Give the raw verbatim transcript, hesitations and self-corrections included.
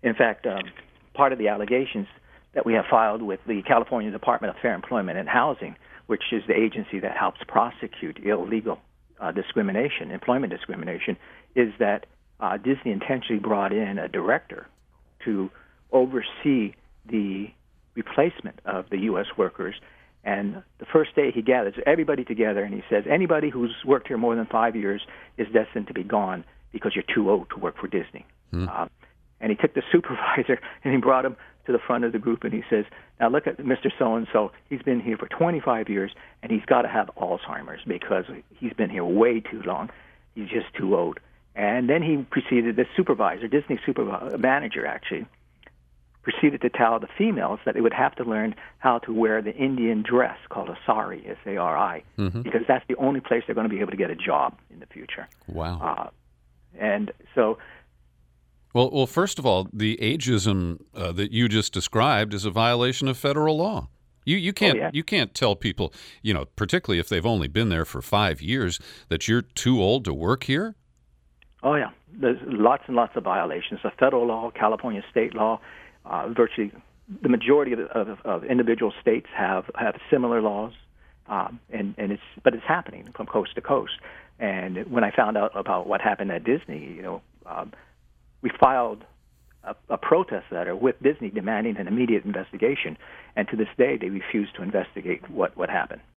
In fact, um, part of the allegations that we have filed with the California Department of Fair Employment and Housing, which is the agency that helps prosecute illegal uh, discrimination, employment discrimination, is that uh, Disney intentionally brought in a director to oversee the replacement of the U S workers. And the first day he gathers everybody together and he says, anybody who's worked here more than five years is destined to be gone because you're too old to work for Disney. Hmm. Uh, and he took the supervisor and he brought him to the front of the group and he says, now look at Mister So-and-so. He's been here for twenty-five years and he's got to have Alzheimer's because he's been here way too long. He's just too old. And then he proceeded, the supervisor, Disney supervisor, manager actually, proceeded to tell the females that they would have to learn how to wear the Indian dress called a sari, S A R I, mm-hmm. because that's the only place they're going to be able to get a job in the future. Wow. Uh, and so... Well, well, first of all, the ageism uh, that you just described is a violation of federal law. You you can't oh, yeah. you can't tell people, you know, particularly if they've only been there for five years, that you're too old to work here. Oh, yeah. There's lots and lots of violations of federal law, California state law. Uh, virtually the majority of, of, of individual states have, have similar laws, um, and, and it's but it's happening from coast to coast. And when I found out about what happened at Disney, you know, um, we filed a, a protest letter with Disney demanding an immediate investigation, and to this day they refuse to investigate what, what happened.